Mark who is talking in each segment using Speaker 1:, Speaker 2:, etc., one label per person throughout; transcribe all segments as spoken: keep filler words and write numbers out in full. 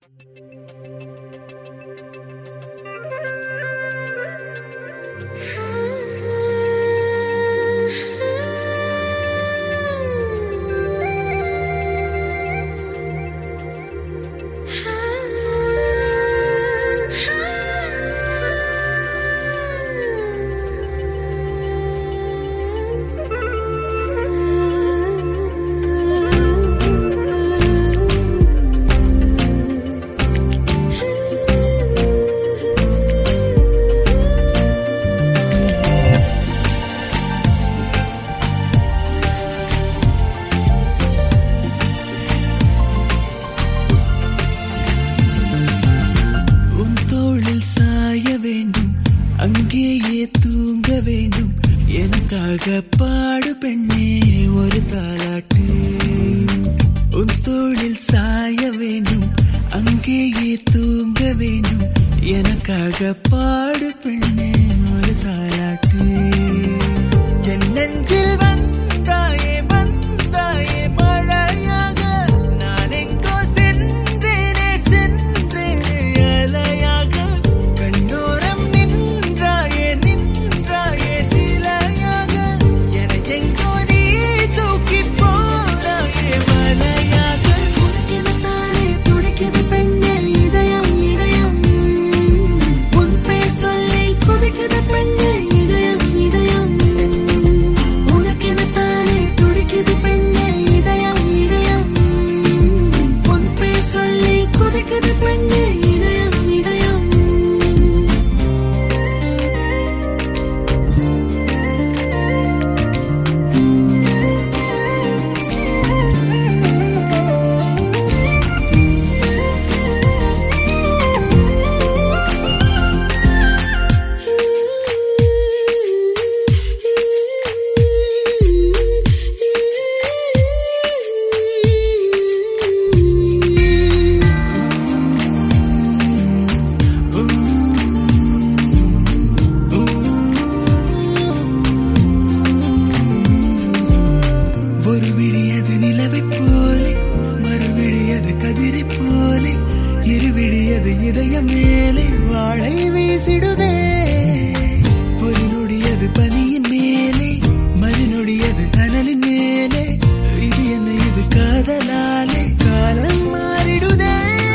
Speaker 1: அங்கேயே தூங்க வேண்டும் எனக்காக பாடு பெண்ணே ஒரு தாலாட்டு. உன் தோளில் சாய வேண்டும் அங்கேயே தூங்க வேண்டும் எனக்காக பாடு பெண்ணே ஒரு தாலாட்டு. என் நெஞ்சில் வந்தாயே வந்தாயே மழையாக நான் எங்கோ சென்றேனே சென்றேனே அலையாக கண்ணோரம் நின்றாயே நின்றாயே சிலையாக என எங்கோ நீ தூக்கி போறாயே மலையாக. உனக்கெனத்தானே துடிக்குது பெண்ணே இதயம் இதயம் உன் பேர் சொல்லி கொதிக்குது பெண்ணே இதயம் இதயம். உனக்கெனத்தானே துடிக்குது பெண்ணே இதயம் இதயம் உன் பேர் சொல்லி கொதிக்குது பெண்ணே இதயம் இதயம். ஒரு விடியது நிலவை போலே மறுவிடியது கதிரை போலே இருவிடியது இதயம் மேலே வாழை வீசிடுதே. ஒரு நொடியது பனியின் மேலே மறுநொடியது கனலின் மேலே இது என்ன இது காதலாலே காலம் மாறிடுதே.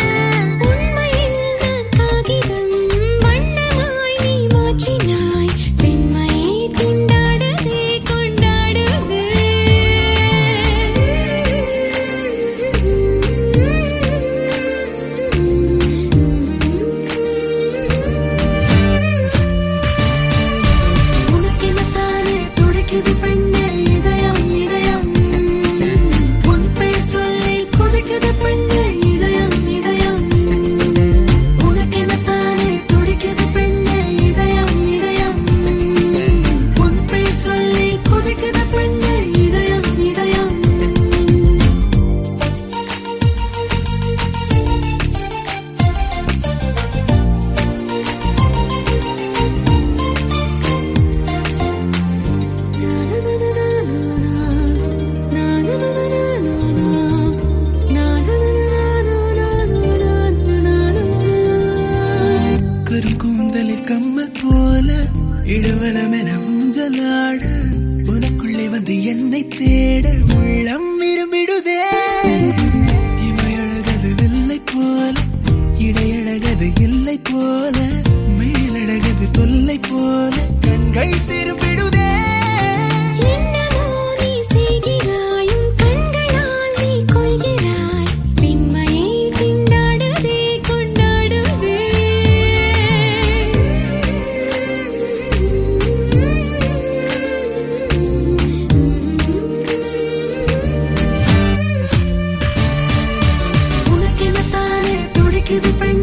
Speaker 1: கூந்தலில் கம்மல் போல இடுவனம் என ஊஞ்சலாட உனக்குள்ளே வந்து என்னை தேட உள்ளம் விரும்பிடுதே. இமையழகது வெள்ளை போல இடையழகது இல்லை போல மேலழகது தொல்லை போல கண்கள் திரும்பிடுதே. Give it